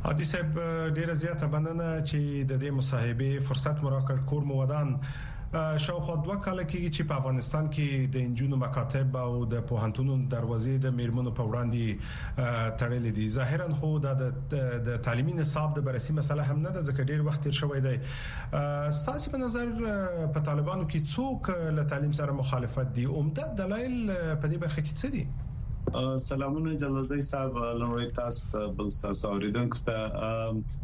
عادي صاحب ډیره زیاته مننه چې د دې مصاحبه فرصت مو راکړ. کور مو ودان شاوخوا 2 کال کېږي چې په افغانستان کې د انجونو مکاتب او د پوهنتونونو دروازې د میرمنو په وړاندې تړلې دي. ظاهرا خو د تعلیمي نصاب د بررسي مسله هم نه ده ځکه ډیر وخت تیر شوی دی. ستاسو په نظر په طالبانو کې څوک له تعلیم سره مخالفت دي؟ عمده دلایل په دې برخه کې څه دي؟ سلامونه جلالزی صاحب، لومړی تاسو بل تاسو اوریدونکو ته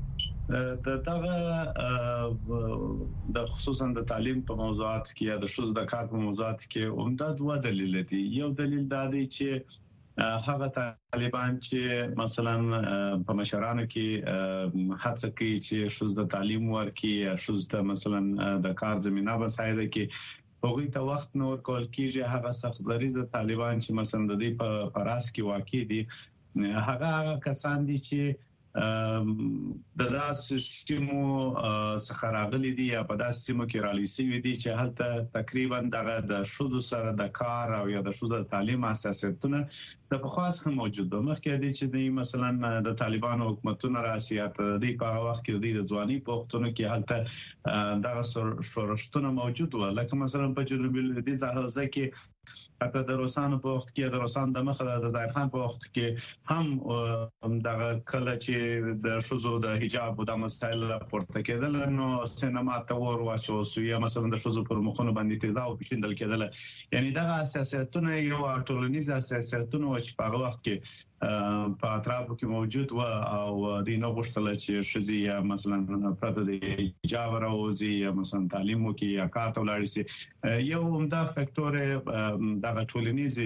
د خصوصا د تعلیم په موضوعات کې یا د شوز د کار په موضوعات کې عمده 2 دلیل دي. یو دلیل دا دی چې هغه طالبان چې مثلا په مشرانو کې هڅه کوي چې شوز د تعلیم ورکړي یا شوز د مثلا د کار زمينه وسایده کې هغوی ته وخت نور کول کیږي. هغه سخت دریځ طالبان چې مثلا د دې په پراس کې واقع دي، هغه کسان دي چې د داسې سیمو څخه راغلي دي یا په داسې سیمو کې رالېسي دي چې هلته تقریبا د شوزو سره د کار او یا د شوزو تعلیم اساساتونه د پخواس هم موجود دي. مخکې دي چې د مثلا د طالبانو حکومتونو راسيات دي په وخت کې د ځواني په وختونو کې هلته دغه شورشتونه موجود و، لکه مثلا په جنوبي لویدیځ حوزه کې حتی د روسانو په وخت کې د روسان د مخه د ظاهر خان په وخت کې هم دغه کله چې د شوزو د حجاب او د مسایل راپورته کېدل نو سینما ته ور واچو سو یا مثلا د شوزو پر مخونو باندې تیزا او پښیندل کېدل. یعنی دغه اساساتونه یو ټولنیز اساساتونه چې په هغه وخت کې په اطرافو کې موجود و او د نو غوښتل چې شزي یا مثلا پرته د حجاب راوځي یا مثلا تعلیم وکي یا کار ته ولاړ شي. یو عمده فاکتور دغه ټولنیز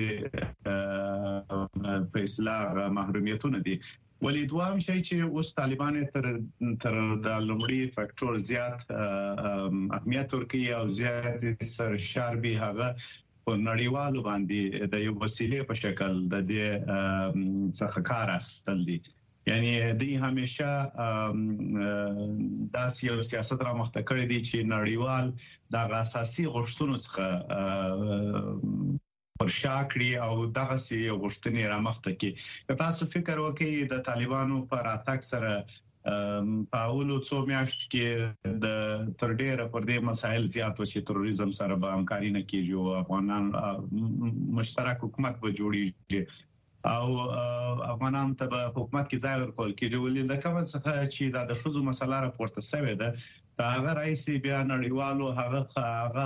په اصلاح محرومیتونه دي. ولې دوام شي چې اوس طالبان تر د لومړي فاکتور زیات اهمیت ورکوي او زیات سرشاربي هغه په نړیوالو باندې د یو وسیلې په شکل د دې څخه کار اخیستل دي. یعنی دوی همیشه داسې یو سیاست را مخته کړی دی چې نړیوال د اساسي غوښتنو څخه پرشا کړی او دغه سي غوښتنې را مخته کړي. تاسو فکر وکړئ د طالبانو پر اتاک سره په اولو څو میاشتو کې د تر ډیره پر دې مسایل زیات و چې تروریزم سره به همکاري نه کیږي او افغانان مشترک حکومت به جوړیږي او افغانان ته به حکومت کې ځای ورکول کیږي. ولې د کوم څخه چې د شوزو مسله راپورته شوې ده دا هغه رئیسي بیا نړیوالو هغه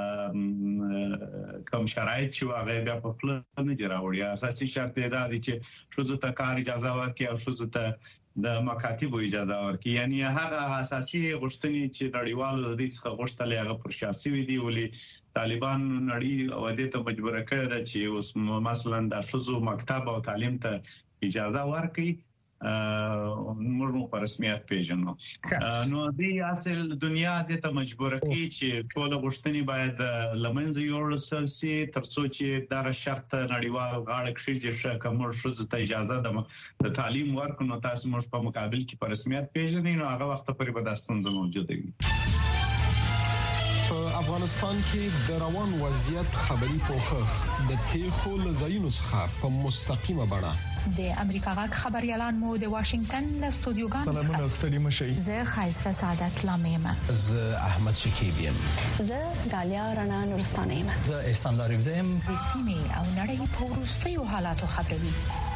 کوم شرایط چې هغه بیا په خپل نه جوړوي. اساسي شرط دا دی چې شوزو ته کار اجازه ورکړي او شوزو ته د مکاتب اجازه ورکړي. یعنی هغه اساسي غوښتنې چې نړیوالو د دې څخه غوښتل هغه پر شاسي وي دي. ولې طالبان نړۍ او د ته مجبور کړی دا چې اوس مثلا د شوزو مکتب او تعلیم ته اجازه ورکړي موږ په رسمیت پیژنو. نو دې اصل دنیا د ته مجبور کوي چې ټول غوښتنې باید لمنځه یوړل شي ترڅو چې دا شرط نړیوال غاړه کړي چې کوم شوز ته اجازه د تعلیم ورکړو تاسو موږ په مقابل کې په رسمیت پیژنئ نو هغه وخت پورې به د ستونزې موجوده وي. په افغانستان کې د روان وضعیت خبري پوښښ د پیښو لزاینو څخه په مستقیمه بڼه د امریکا غږ خبريالان مو د واشنگټن له استودیوګانو سلامونه ستړي مشي. زه خایسته سعادت لامیم. زه احمد شکیب یم. زه غالیا رڼا نورستانه یم. زه احسان لاریوزه یم. د سیمې او نړۍ په وروستیو حالاتو خبروي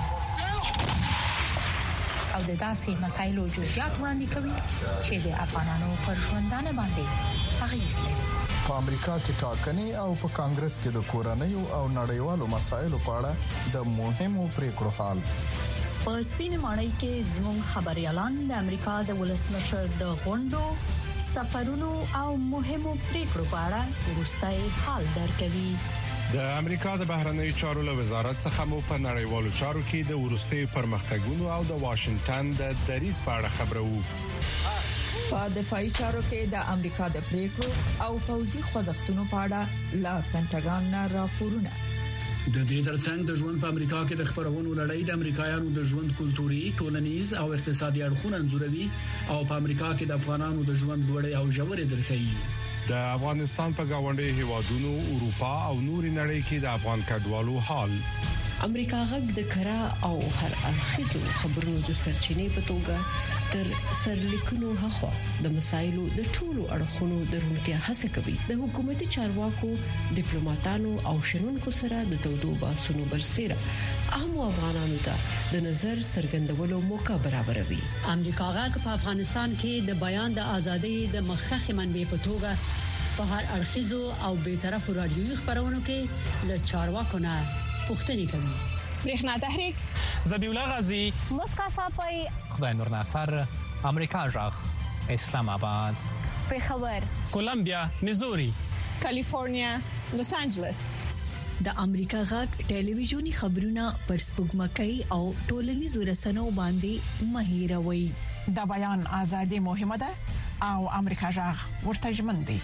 او د داسې مسایلو جزئیات وړاندې کوي چې د افغانانو پر ژوندانه باندې اغیز لري. په امریکا کې ټاکنې او په کانګرس کې د کورنیو او نړیوالو مسایلو په اړه د مهمو پریکړو حال. په سپین ماڼۍ کې زموږ خبريالان د امریکا د ولسمشر د غونډو، سفرونو او مهمو پریکړو په اړه وروستي حال درکوي. د امریکا د بهرنی چارو له وزارت څخه مو په نړیوالو چارو کې د ورستي پرمختګونو او د واشنگټن د دریځ په اړه خبرو. په دفاعي چارو کې د امریکا د پریکړو او پوځي خوځښتونو په اړه لا پینټاګان نه راپورونه. د دې ترڅنګ د ژوند په امریکا کې د خبرونو لړۍ د امریکایانو د ژوند کلتوري، ټولنیز او اقتصادي اړخونه انځوروي او په امریکا کې د افغانانو د ژوند لوړې او ژورې درخي. د افغانستان په گاونډي هیوادونو، اروپا او نوري نړۍ کې د افغان کډوالو حال. امریکا غږ د کرا او هر اړخیزو خبرونو د سرچینې په توګه تر سرلیکونو هغه د مسایلو د ټولو اړخونو درونتیا هڅه کوي. د حکومتي چارواکو، ډیپلوماټانو او شنونکو سره د تودو بحثونو برسېره اهم افغانانو ته د نظر څرګندولو موقع برابروي. امریکا غږ په افغانستان کې د بیان د ازادۍ د مخکښ منبع په توګه په هر اړخیزو او بی‌طرفه رادیوي خبرونو کې له چارواکو نه پوښتنې کوي. برېښنا تحریک، ذبیح الله غازی، مسکا صافی، خدای نور ناصر، امریکا غږ، اسلام آباد، پېښور، کولمبیا، میزوري، کالیفورنیا، لوس انجلس. د امریکا غږ ټلویزیونی خبرونه پر سپوږمکۍ او ټولنیزو رسنیو باندې مهیروي. د بیان ازادي مهمه ده او امریکا غږ ورته ژمن دی.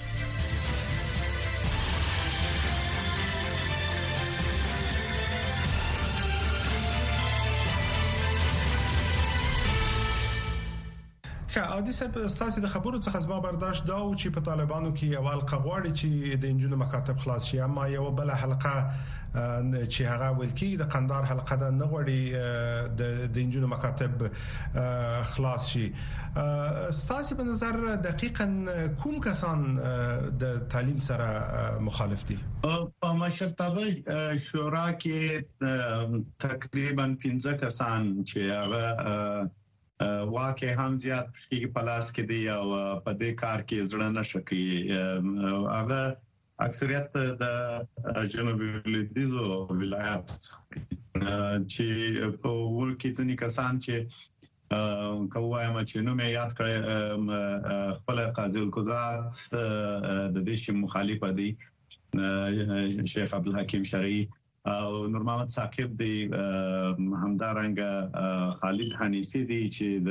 عادي صاحب، ستاسو د خبرو څخه زما برداشت دا و چې په طالبانو کې یو حلقه غواړي چې د انجونو مکاتب خلاص شي، اما یو بل حلقه چې هغه ولکې د قندار حلقه ده نه غواړي د انجونو مکاتب خلاص شي. ستاسو په نظر دقیقاً کوم کسان د تعلیم سره مخالف دي؟ په مشرتابه شورا کې تقریبا 15 کسان چې هغه واقع هم زیات په پلاس کې دی او په دې کار کې زړه نشکی. هغه اکثریت د جنوبي لویدیځو ولایت چې په ورکې ځنی کسان چې کووایم چې نو مې یاد کړ خپل قاضي القضات د دې شي مخالف دي، شیخ عبدالحکیم شرعي او نور محمد ثاقب دی، همدارنګ خالد حنیفی دی چې د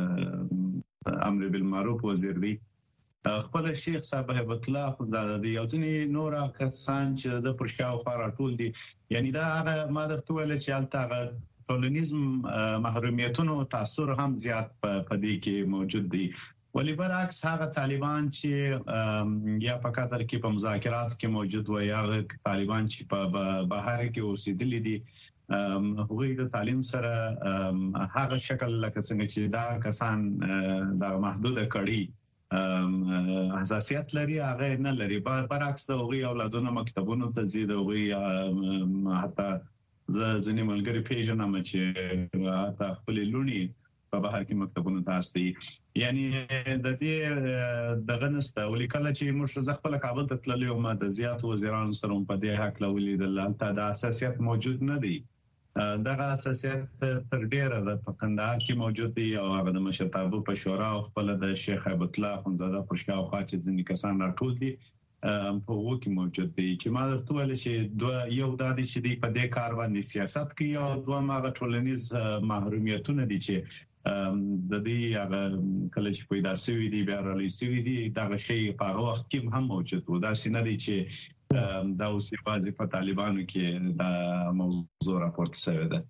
امر بالمعروف وزیر دی، خپل شیخ صاحب هیبت الله خدای دی، او ځینې نور کسان چې د پرشاو خارا ټول دي. یعنی دا ما درته ویل چې الته ټولنیزم محرومیتونو تاثیر هم زیات په دې کې موجود دی. ولی برعکس هغه طالبان چې یا په قطر کې په مذاکرات کې موجود و یا طالبان چې په بهر کې اوسېدلي دي، هغوی د تعلیم سره هغه شکل لکه څنګه چې دا کسان د محدوده کړي حساسیت لري هغه نه لري. برعکس د هغوی اولادونه مکتبونو ته ځي، د هغوی حتی ځینې ملګري پیژنم چې حتی خپل لونی په بهر کې مکتبونو ته استي. یعنی د دې دغه نسته ولې کله چې موږ خپل کابل ته تللی او ما د زیات وزیرانو سره په دې حق لولې د لالته د اساسیت موجود نه دی. دغه اساسیت تر ډیره د قندهار کې موجود دی او هغه د مشرتابه په شورا او خپل د شیخ هیبت الله خنزاده پرشاو خاطر ځینې کسان راټول دي په وګړي موجود دي چې ما درته ویل چې یو د دې چې په دې کار باندې سیاست کوي او دوه ما ټولنیز محرومیتونه دي چې د دې هغه کله چې پیدا شوی دی بیا رالي شوی دی دا شی په هغه وخت کې هم موجود و. دا څنګه دي چې دا اوسې په طالبانو کې دا موضوع راپورته شوی ده.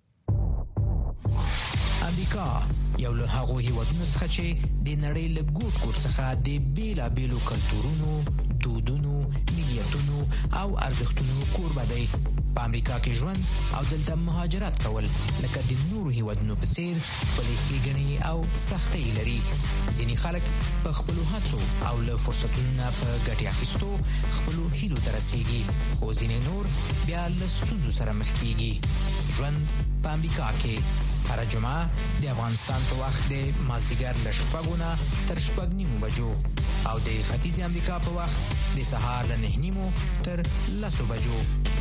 امریکا یو له هغو هیوادونو څخه چې د نړۍ له ګوټ ګوټ څخه د بیلابیلو کلتورونو، دودونو، ملیتونو او ارزښتونو کوربه دی. په امریکا کې ژوند او دلته مهاجرت کول لکه د نورو هیوادونو په څیر خپلې ښېګڼې او سختۍ لري. ځینې خلک په خپلو هڅو او له فرصتونو نه په ګټې اخیستو خپلو هیلو ته رسېږي، خو ځینې نور بیا له ستونزو سره مخ کېږي. ژوند په امریکا کې هر جمعه د افغانستان په وخت د مازدیګر له 6 نه تر 6:30 بجو او د ختیځ امریکا په وخت د سهار له 9:30 تر 10 بجو.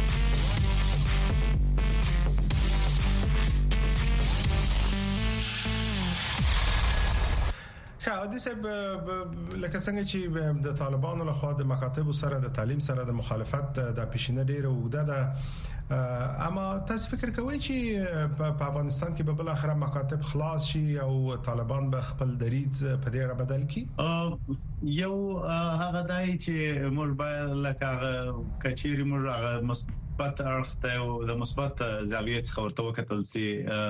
عادي صاحب، لکه څنګه چې د طالبانو لخوا د مکاتب سره د تعلیم سره د مخالفت د پیشینه ډیره وګړه ده، اما تاسو فکر کوئ چې په افغانستان کې به بل اخر مکاتب خلاص شي او طالبان به خپل دریځ په دې اړه بدل کړي؟ یو هغه دای چې موږ باید لکه کچېری موږ هغه مثبت اړخ ته او د مثبت زاویې څخه ورته وکتل سي.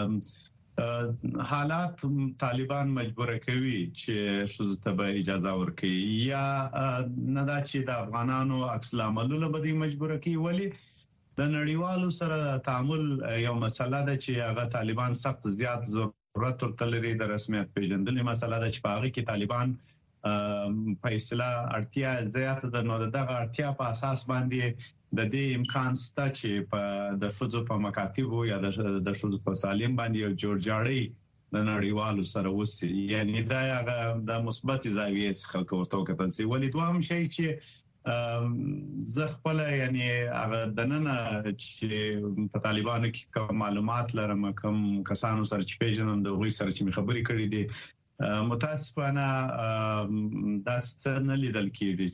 حالات طالبان مجبور کوي چې شوزه ته اجازه ورکړي یا نه دا چې د افغانانو عکس العملونه به مجبور کوي، ولی د نړیوالو سره تعامل یو مسله ده چې هغه طالبان سخت زیات ضرورت ورته د رسمیت پیژندلې مسله ده چې په هغه کې طالبان په اصطلاح اړتیا زیاته ده، نو دغه اړتیا په اساس باندې د دې امکان شته چې په د فوزو په مکاتبو یا د فوزو په تعلیم باندې یو جوړجاړی د نړیوالو سره وسی، یعنی دا هغه د مثبت زاویې څخه ورته کتل شي. ولې دوام شي چې زه خپل یعنی هغه د نن چې په طالبانو کې معلومات لرم، کوم کسانو سره چې پیژنم، د غوي سره چې خبرې کړې دي، متاسفانه دا څه نه لیدل کېږي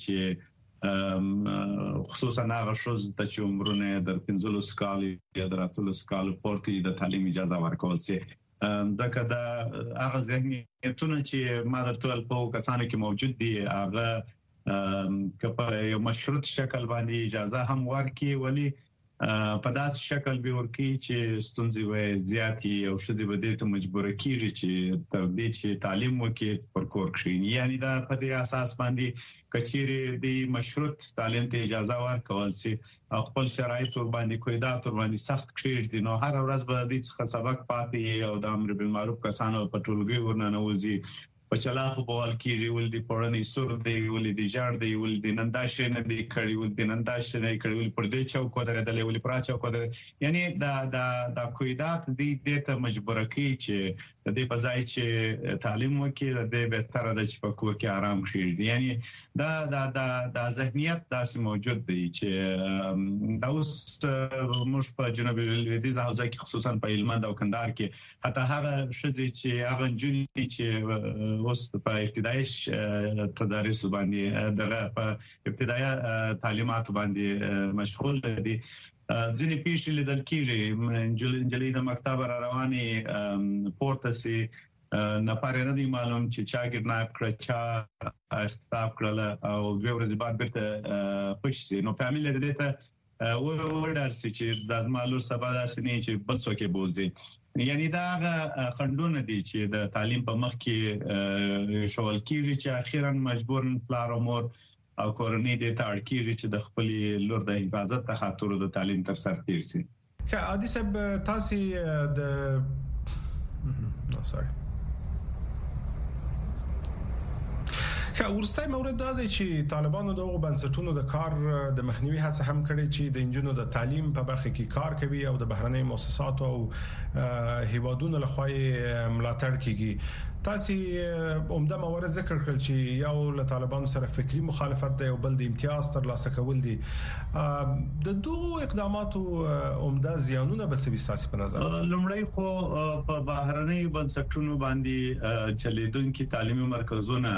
چې خصوصا هغه شوز د چې عمرونه د 15 کال یا د 18 کال پورته د تعلیم اجازه ورکول شي. دا کدا هغه ذهنیتونه چې ما درته په کسانو کې موجود دي هغه کله یو مشروط شکل باندې اجازه هم ورکي، ولی په داسې شکل به ورکی چې ستونزې وي زیاتی او شدي به دې ته مجبور کیږي چې تر دې چې تعلیم وکړي پر کور کښینی. یعنی دا په دې اساس باندې کچېری د مشروط تعلیم ته اجازه ورکول شي او خپل شرایط ور باندې قاعدات ور باندې سخت کړی دي، نو هر ورځ به دې څخه سبق پاتې او د امر بالمعروف کسانو په ټولګي ورننه وځي په چلاخ په ول کېږي، ول دي پړنې سور دی، ول دي جړ دی، ول دي ننداشه نه دی کړی، ول دي ننداشه نه کړی، ول پر دې چاو کو درېدلې، ول پر چاو کو درې، یعنی دا قاعدات دې ته مجبور کوي چې د دې په ځای چې تعلیم وکړي د دې به تر د چې په کور کې آرام شي. یعنی دا ذهنیت داسې موجود دی چې دا اوس موږ په جنوب لویدیځ حوزه کې خصوصا په هلمند او کندهار کې حتی هغه شذ چې هغه جنې چې اوس په ابتدایي تدریس باندې دغه په ابتدایي تعلیمات باندې مشغول دي، ځینې پیښې لیدل کېږي انجلۍ د مکتب را رواني پورته سي نه پاره نه دی معلوم چې چا کډناپ کړ، چا اختطاف کړل او 2 ورځې بعد بیرته پښ سي. نو فامیل دې ته وړل سي چې د مالور سبا داسې نه چې بل څوک بوزي. یعنی دا خندونه دي چې د تعلیم په مخ کې شول کیږي چې اخیراً مجبور پلار او مور او کورنۍ د تاړ کیږي چې د خپل لور د حفاظت ته خاطر د تعلیم تر سر تیرسي. که عادي سب تاسو که ورستای مورد دا دی چې طالبانو دغه بنسټونو د کار د مخنیوي هڅه هم کړې چې د انجونو د تعلیم په برخه کې کار کوي او د بهرنۍ مؤسساتو او هیوادونو لخوا ملاتړ کیږي. تاسو عمده موارد ذکر کړل چې یو له طالبانو سره فکری مخالفت دی او بل د امتیاز تر لاسه کول دي. د دوه اقداماتو عمده زیانونه به څه وي په نظر؟ لومړی خو په بهرنۍ بنسټونو باندې چلیدونکو تعلیمي مرکزونه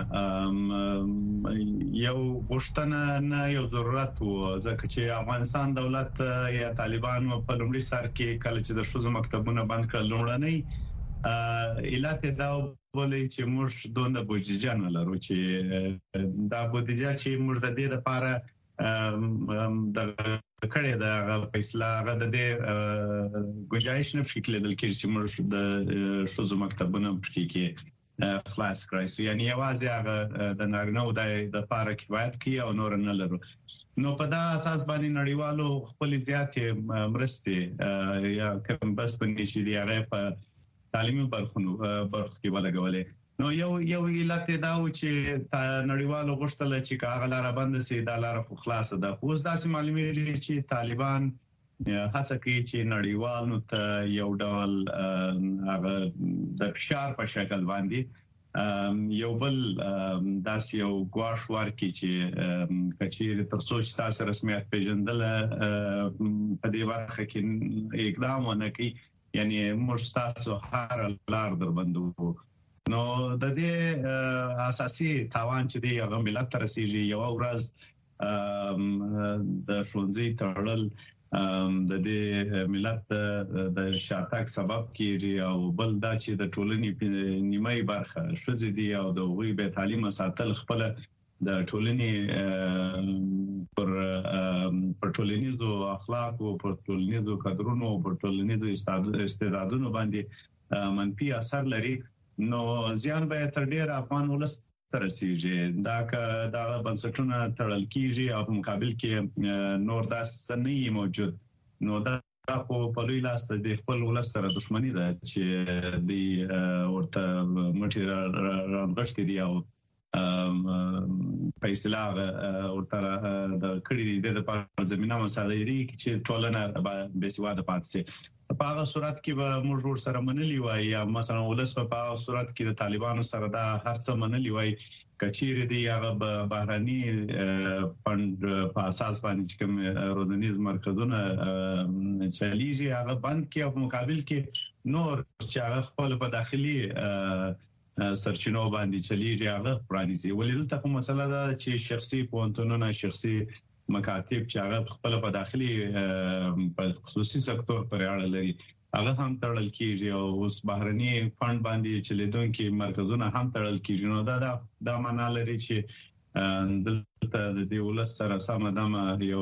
یو غوښتنه نه یو ضرورت و، ځکه چې افغانستان دولت یا طالبان په لومړي سر کې کله چې د شوزو مکتبونه بند کړل لومړنۍ علت دا ولې چې موږ دوه بودیجه نه لرو، چې دا بودیجه چې موږ د دې لپاره د کړه د فیصله غو د دې گنجائش نه فکر لیدل کېږي چې موږ د شوزو مکتبونه کې خلاص کړای. یعنی یوازې هغه د نارینه د لپاره کفایت کوي او نور نه لرو. نو په دا اساس باندې نړیوالو خپل زیاتې مرستې یا کوم بس باندې چې دی هغه په تعلیمي برخو کې ولګولې. نو یو علت دا و چې نړیوالو غوښتل چې هغه لار بند سي، دا لار خو خلاصه ده. اوس داسې معلومیږي چې طالبان هڅه کوي چې نړیوالو ته یو ډول هغه د فشار په شکل باندې یو بل داسې یو غواړ ورکړي چې کچې تر څو چې تاسو رسمیت پیژندل په دې برخه کې اقدام ونه کوي، یعنی موږ تاسو هر لار در بندو. نو د دې اساسي تاوان چې دی هغه ملت تر رسیدي. یو ورځ د ښوونځي تړل د دې ملت د شاتګ سبب کیږي او بل دا چې د ټولنې نیمه برخه شوزي دي او د وی به تعلیم ساتل خپل د ټولنې پر ټولنیزو اخلاق او پر ټولنیزو قدرونو او پر ټولنیزو استعدادونو باندې منفي اثر لري. نو ځان به تر ډیر افغان ولس ترسيږي. دا بنسټونه تړل کیږي او په مقابل کې نور داس نه موجود نو دا خو په لوی لاس د خپل ولس سره دښمنی ده چې د ورته مټي راغشتي دی او فیصله ورته د کړي د په زمينه مسایلي چې ټولنه به سواده پاتې شي. په هغه صورت کې به موږ ور سره منلي وای یا مثلا ولس په هغه صورت کې د طالبانو سره دا هر څه منلي وای کچیر دی هغه بهراني فند په اساس باندې کوم روزنیز مرکزونه چلیږي هغه بند کې او مقابل کې نور چې هغه خپل په داخلي سرچینو باندې چلیږي هغه پرانیزي. ولې دلته کوم مسله ده چې شخصي پونتونونه شخصي مکاتب چې هغه خپل په داخلي په خصوصي سکتور پورې اړه لري هغه هم تړل کیږي او اوس بهرني فند باندې چې لیدونکو مرکزونه هم تړل کیږي. نو دا معنا لري چې دلته د دې ولس سره سمدم یو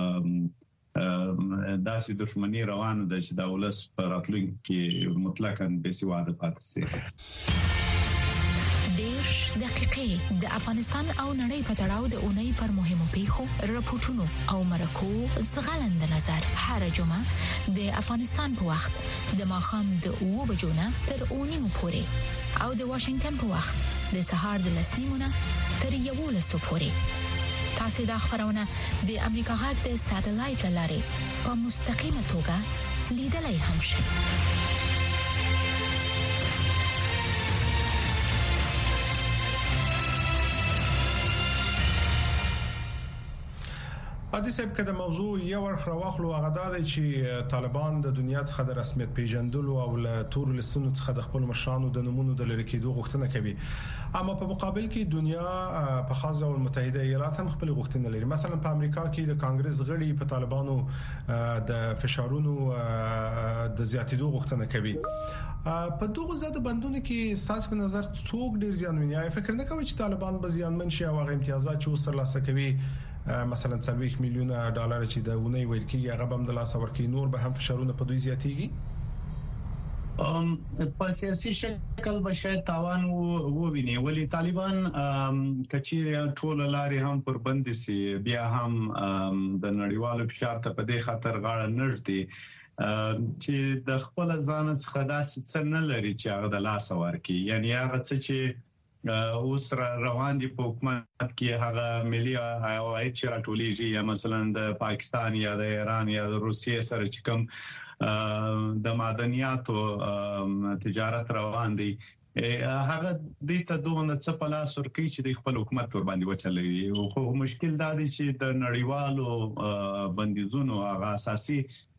داسې دښمنی روانه ده چې دا ولس په راتلونکي کې مطلقاً بې سواده پاتې شي. دیش دقیقې د افغانستان او نړۍ په تړاو د اونۍ پر مهمو پیښو راپورټونو او مرکو زغلند نظر هر جمعه د افغانستان په وخت د ماښام د 2 بجو نه تر 9 پورې او د واشنگټن په وخت د سهار د 10 نه تر 11 پورې. تاسو د خبرونه د امریکا غږ د ساتلایت لارې په مستقیمه توګه لیدلای هم شئ. عادي صاحب کده موضوع یو ورخ راوخلو هغه د چې طالبان د دنیا څخه د رسمیت پیژندلو او له تور لسونو څخه د خپل مشرانو د نمونو د لری کېدو غوښتنه کوي اما په مقابل کې دنیا په خاص ډول متحده ایالات هم خپل غوښتنه لري. مثلا په امریکا کې د کانګرس غړي په طالبانو د فشارونو د زیاتېدو غوښتنه کوي. په دغه زده بندونه کې ساس په نظر څوک ډیر زیانمن یا فکر نه کوي چې طالبان به زیانمن شي او هغه امتیازات چې وسر لاسه کوي مثلا 30 میلیونه ډالر چې د ونی ویل کېږي هغه هم د لاس ورکی نور به هم فشارونه په دوی زیاتېږي. په سیاسي شکل به شاید تاوان وویني ولی طالبان کچیر ټول لارې هم پر بند سي بیا هم د نړیوالو فشار ته په دې خاطر غاړه نږدي چې د خپل ځان څخه داسې څه نه لري چې هغه د لاس ورکی یعنی هغه څه چې اوس روان دي په حکومت کې هغه ملي عواید چې راټولېږي یا مثلا د پاکستان یا د ایران یا د روسیې سره چې کوم د معدنیاتو تجارت روان دي هغه د ته دوه څه په لاس ورکړي چې د خپل حکومت ور باندې وچلوي. خو مشکل دا دی چې د نړیوالو بندیزونو هغه اساسي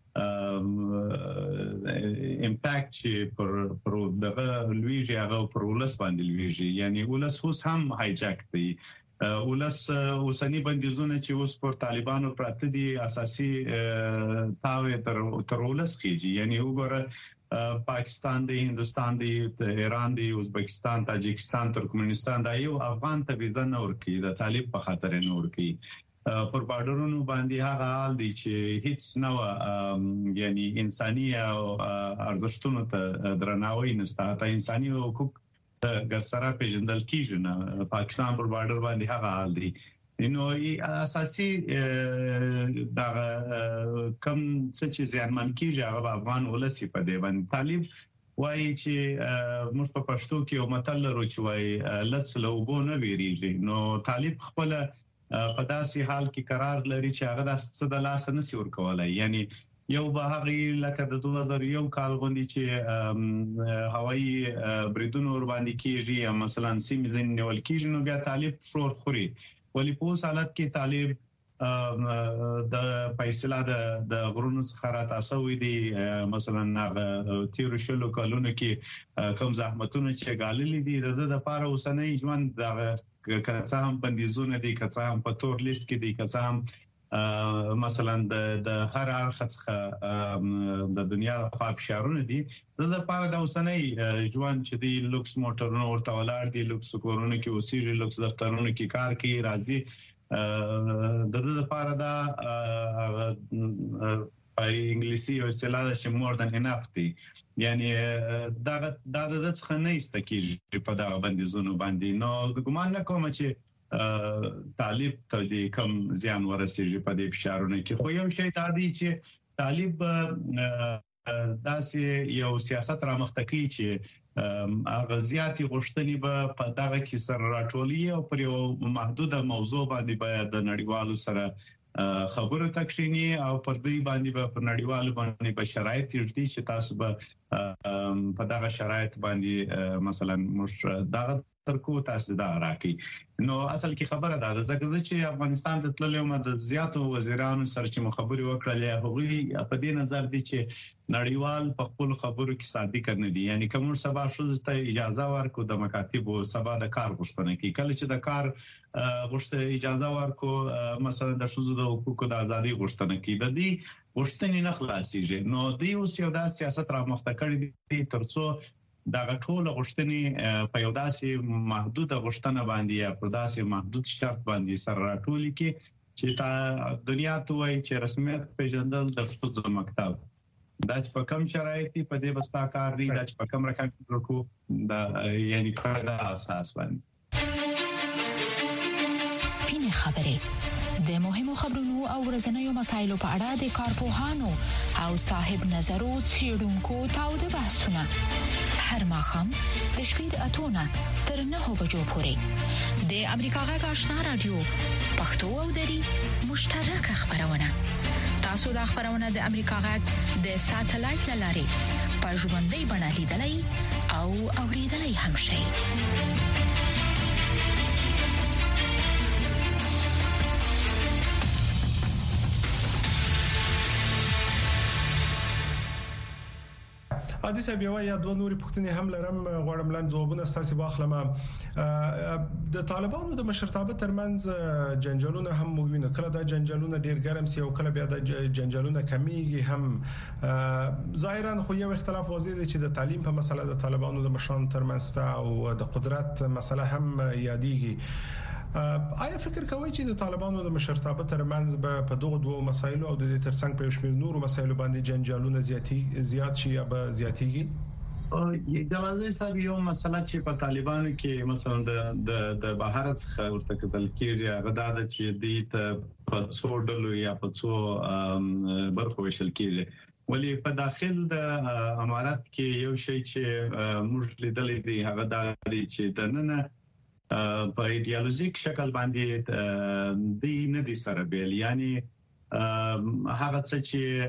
امپاکټ چې پر دغه لویږي هغه پر ولس باندې لویږي یعنی ولس اوس هم هایجاک دی ولس اوسنی بندیزونه چې اوس پر طالبانو پراته دي اساسي تاوي تر ولس کېږي یعنی وګوره پاکستان دی هندستان دی ایران دی ازبکستان تاجکستان ترکمنستان دا یو افغان ته ویزه نه ورکړي د طالب په خاطر نه ورکړي پر بارډرونو باندې هغه حال دی چې هیڅ نو یعنی انساني او ارزښتونو ته درناوی نشته ته انساني حقوق ګرسره پیژندل کیږي نه پاکستان پر بارډر باندې هغه حال دی نو اساسي دا کم څه چې ځانمن کیږي هغه افغان ولسی په دی باندې طالب وایي چې موږ په پښتو کې یو متل لرو چې وایي لڅ له وبو نه ویریږي نو طالب خپل په داسې حال کې قرار لري چې هغه د څه د لاس نه سی ورکولای یعنی یو به هغه لکه د 2001 کال غوندي چې هوایي بریدونو ور باندې کیږي یا مثلا سیمزن نیول کیږي نو بیا طالب شور خوري ولی په حالت کې طالب د فیصله د غرونو څخه را تاسو دي مثلا هغه تیر شلو کالونو کې کوم زحمتونه چې غاللې دي د لپاره اوسنۍ ژوند دغه کڅه هم بندیزونه دي کڅه هم په تور لیست کې دي کڅه هم مثلا د هر اړخ څخه د دنیا په فشارونه دي د لپاره د اوسنۍ ژوند چې دی لوکس موټرونو ورته ولاړ دي لوکس کورونو کې اوسېږي لوکس دفترونو کې کار کوي راځي د لپاره دا په انګلیسي او اصطلاح چې more than enough دي یعنی دا د څخه نه استکیږي په دا بندیزونو باندې نو ګومان نه کوم چې طالب ته د کم زیان ورسیږي په دې فشارونو کې خو یو شی دا دی چې طالب داسې یو سیاست رامخته کوي چې اغزياتي غوښتنې به په دغه کې سره راټولي او پر یو محدوده موضوع باندې به د نړیوالو سره خبرو تکشینی او پر دې باندې به پر نړیوالو باندې به شرایط تیرتي چې تاسو به په دغه شرایط باندې مثلا مش دغه ترکو تاسو دا راکې نو اصل کې خبره ده ځکه چې افغانستان ته تللو د زیاتو وزیرانو سره چې مخابري وکړلې هغوی په دې نظر دي چې نړیوال په خپل خبرو کې صادق نه دي یعنی کوم سبا شو ته اجازه ورکو د مکاتب او سبا د کار غوښتنه کوي کله چې د کار غوښتنه اجازه ورکو مثلا د شوزو د حقوقو د ازادي غوښتنه کوي د دې غوښتنې نه خلاصيږي نو دوی اوس یو د سیاست را مخته کړی دي ترڅو دا ټول غوښتنې په یو داسې محدوده غوښتنه باندې یا په داسې محدود شرط باندې سره راټولي کې چې تا دنیا ته وایي چې رسمیت پیژندل د ښځو مکتب دا چې په کوم شرایط په دې بستا کار دی دا چې په کوم رقم ورکو دا یعنی په دا اساس باندې سپینې خبرې د مهمو خبرونو او ورځنیو مسایلو په اړه د کارپوهانو او صاحب نظرو څېړونکو تاوده بحثونه هر ماښام د شپې د 8 تر 9 بجو پورې د امریکا غږ آشنا رادیو پښتو او دری مشترکه خبرونه تاسو د خبرونه د امریکا غږ د ساتلایت لارې په ژوندۍ بڼه لیدلای او اوریدلای هم شئ عادي صاحب یو یا دوه نوري پوښتنې هم لرم غواړم لاندې ځوابونه ستاسو واخلم د طالبانو د مشرتابه ترمنځ جنجالونه هم موجوده کله دا جنجالونه ډیر ګرم سي او کله بیا د جنجالونه کمیږي هم ظاهرا خو یو اختلاف واضح دی چې د تعلیم په مسله د طالبانو د مشرانو ترمنځ او د قدرت مسله هم یادېږي آیا فکر کوئ چې د طالبانو د مشرتابه ترمنځ په دغه دوه مسایلو او د دې ترڅنګ په شمیر نورو مسایلو باندې جنجالونه زیات شي یا به زیاتېږي جوازي صاحب یو مسله چې په طالبانو کې مثلا د بهر څخه ورته کتل کېږي هغه دا چې د په څو ډلو یا په څو برخو وشل کېږي ولی په داخل د امارات کې یو شی چې موږ لیدلې دی هغه دا چې د نن په ایدئولوژیک شکل باندې د نه دي سره بیل یعنی هغه څه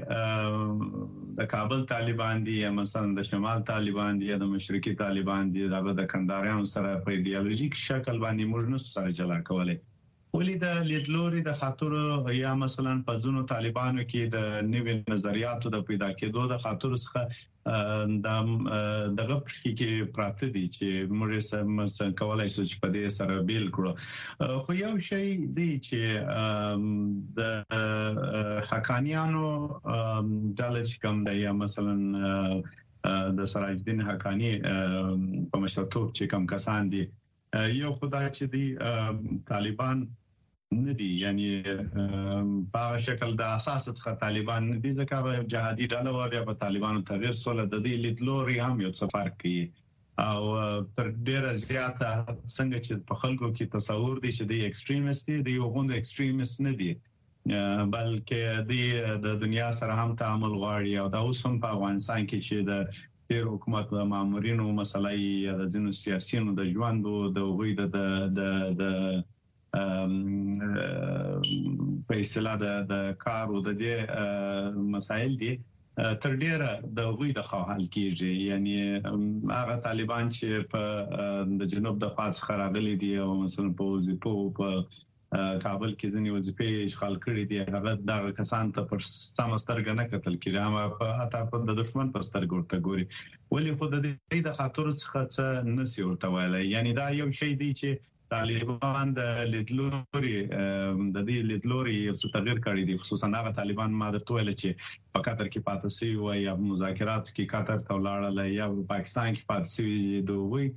چې د کابل طالبان دي یا مثلا د شمال طالبان دي یا د مشرقي طالبان دي د کندهاریانو سره په ایدئولوژیک شکل باندې موږ نه سره جلا کولای ولې د لیدلوري د خاطر یا مثلا په ځونو طالبانو کې د نوې نظریاتو د پیدا کېدو د خاطر څخه دغه کې پراته دي چې موږ سم کولای شو چې په دې سره بیل کړو خو یو شی دی چې د حقانیانو ډالج کوم دی یا مثلا د سراج الدین حقانی په مشرتوب چې کوم کسان دي یو خدای چې دی طالبان ندي یعنی په شکل د اساس څخه طالبان دي ځکه جهادي ډله و بیا په طالبانو تغیر سول د دې لیدلوري هم یو څه فرق کوي او تر ډیره زیاته څنګه چې په خلکو کې تصور دي چې د ایکستریمیست دي یو غوند ایکستریمیست نه دي بلکې د دنیا سره هم تعامل غواړي او دا اوس هم په افغانستان کې چې د تیر حکومت د مامورینو مسلې د ځینو سیاسيونو د ژوند او د وګړي د په اصطلاح د کار او د دې مسایل دي تر ډیره د وګړي د خواهل کېږي یعنی هغه طالبان چې په د جنوب د خاص خراغلي دي او مثلا په وظیفو په کابل کې ځینې وظیفې اشغال کړې دي هغه د کسان ته پر سمسترګ نه کتل کېږي هم اته په د دشمن پر سترګ ورته ګوري ولې خو د دې د خاطر څخه نسی ورته ویلای یعنی دا یو شی دی چې طالبان د لیدلوري د دې لیدلوري یو څه تغیر کړی دي خصوصا هغه طالبان ما درته ویل چې په قطر کې پاتې سي او یا مذاکرات کې قطر ته ولاړل یا پاکستان کې پاتې سي دوی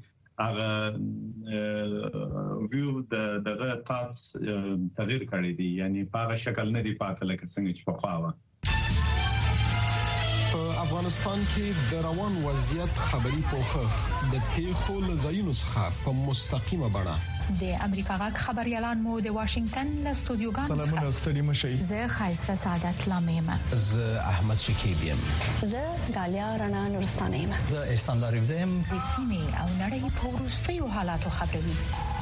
هغه ویو دغه تاس تغیر کړی دي یعنی په هغه شکل نه دی پاتې لکه څنګه چې په خواوه په افغانستان کې د روان وضعیت خبري پوښښ د پیښو لزاینو څخه په مستقیمه بڼه د امریکا غږ خبريالان مو د واشنگټن له استودیوګانو سلامونه ستړي مشي زه خایسته سعادت لامیم زه احمد شکیب یم زه غالیا رڼا نورستانه یم زه احسان لاریم زم د سیمې او نړۍ په وروستیو حالاتو خبروي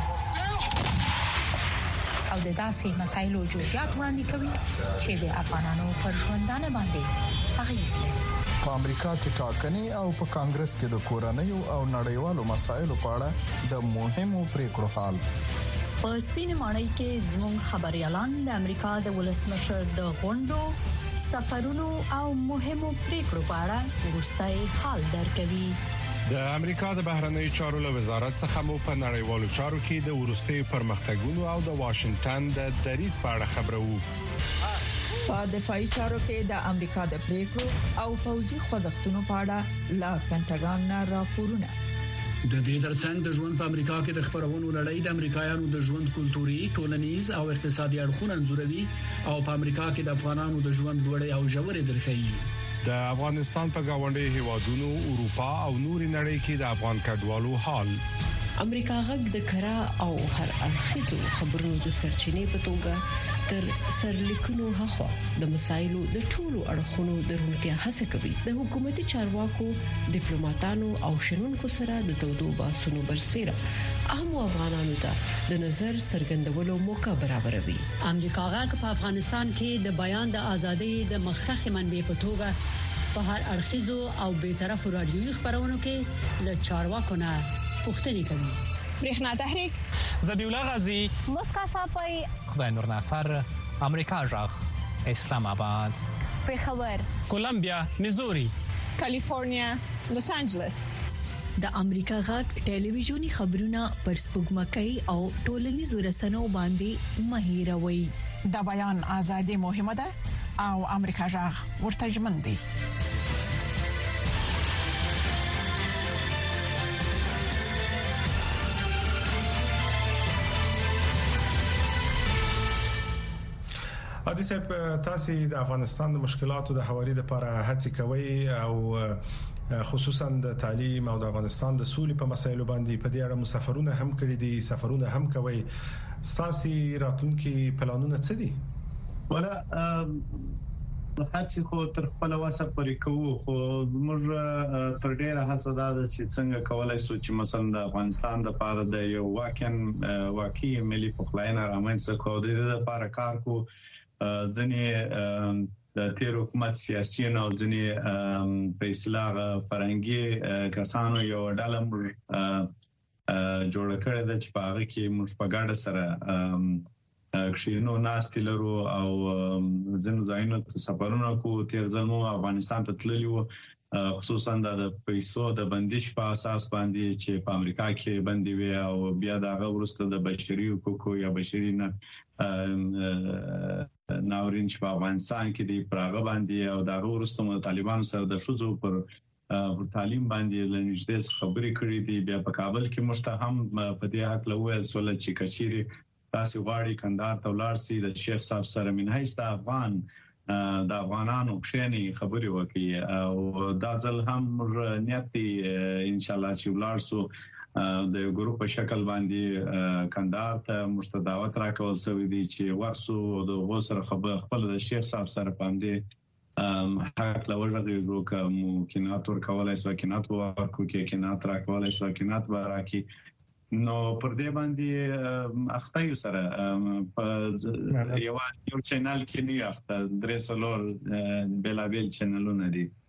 او د داسې مسایلو جزئیات وړاندې کوي چې د افغانانو پر ژوندانه باندې اغیز لري. په امریکا کې ټاکنې او په کانګرس کې د کورنیو او نړیوالو مسایلو په اړه د مهمو پریکړو حال. په سپینې ماڼۍ کې زموږ خبريالان د امریکا د ولسمشر د غونډو سفرونو او مهمو پریکړو په اړه وروستي حال درکوي. د امریکا د بهرنیو چارو له وزارت څخه مو په نړیوالو چارو کې د ورستي پرمختګونو او د واشنگټن د دریځ په اړه خبرو. په دفاعي چارو کې د امریکا د پریکړو او پوځي خوځښتونو په اړه لا پینټاګان نه راپورونه. د دې ترڅنګ د ژوند په امریکا کې د خبرونو لړۍ د امریکایانو د ژوند کلتوري، ټولنیز او اقتصادي اړخونه انځوروي او په امریکا کې د افغانانو د ژوند لوړې او ژورې درخې. د افغانستان په گاونډي هیوادونو، اروپا او نوري نړۍ کې د افغان کډوالو حال. امریکا غږ د کرا او هر اړخیزو خبرونو د سرچینې په توګه تر سرلیکونو هخوا د مسایلو د ټولو اړخونو د روڼتیا هڅه کوي. د حکومتي چارواکو، ډیپلوماټانو او شنونکو سره د تودو بحثونو برسېره اهم افغانانو ته د نظر څرګندولو موقع برابروي. امریکا غږ په افغانستان کې د بیان د ازادۍ د مخکښ منبع په توګه په هر اړخیزو او بی‌طرفه رادیوي خبرونو کې له چارواکو نه پوښتنې کوي. برېښنا تحریک ذبیح الله غازی مسکا صافی خدای نور ناصر امریکا غږ اسلام آباد پیښور کولمبیا میزوري کالیفورنیا لوس انجلس. د امریکا غږ ټلویزیونی خبرونه پر سپوږمکۍ او ټولنیزو رسنیو باندې مهیروي. د بیان ازادي مهمه ده او امریکا غږ ورته ژمن دی. عادي صاحب، تاسو د افغانستان د مشکلاتو د حوالې لپاره هڅه کوي او خصوصا د تعلیم او د افغانستان د سولې په مسایلو باندې په دې اړه مسافرونه هم کړی دي، سفرونه هم کوي. تاسو راتلونکي پلانونه څه دي؟ ولا هڅه خو تر خپل واسه پرې کوو، خو موږ تر ډیره هڅه دا چې څنګه کولای شو چې مثلا د افغانستان د لپاره د یو واقعي ملي پخلاینه رامنځته کوو. د دې لپاره کار کوو. ځنې د تیر حکومت سیاسيون او ځنې په اصلاح فرنګي کسانو یو ډله جوړ کړی د چې په هغه کې موږ په ګډه سره کښینو ناستې لرو او ځینو ځایونو ته سفرونه کوو. تیر ځل مو افغانستان ته تللی وو، خصوصا د پیسو د بندش په اساس باندې چې په امریکا کې بندي وي او بیا دغه ورسته د بشري حقوقو یا بشري ناورین چې په افغانستان کې دی پراغه باندې او دغه ورسته طالبانو سره د شوزو پر تعلیم باندې لنجدې خبرې کړې دي. بیا په کابل کې مشتهم په دې حق لوي سول چې کچيري تاسو غواړي کندهار ته ولاړ سي د شیخ صاحب سره منهایست افغان د افغانانو کښېنی خبرې وکړي او دا ځل هم نیت دی ان شاء الله چې ولاړ سو د یو ګروپ په شکل باندې کندهار ته مستدعوت راکول شوی دی چې ورسو د غوسره خپل د شیخ صاحب سره باندې حق لوجغه یو کوم کینات ور کولای سو کینات ورکو کې کینات را کولای سو کینات ورکی نو پر دې باندې اخته یو سره په یو چینل کې نه اخته درې څلور بلابل چینلونه دي.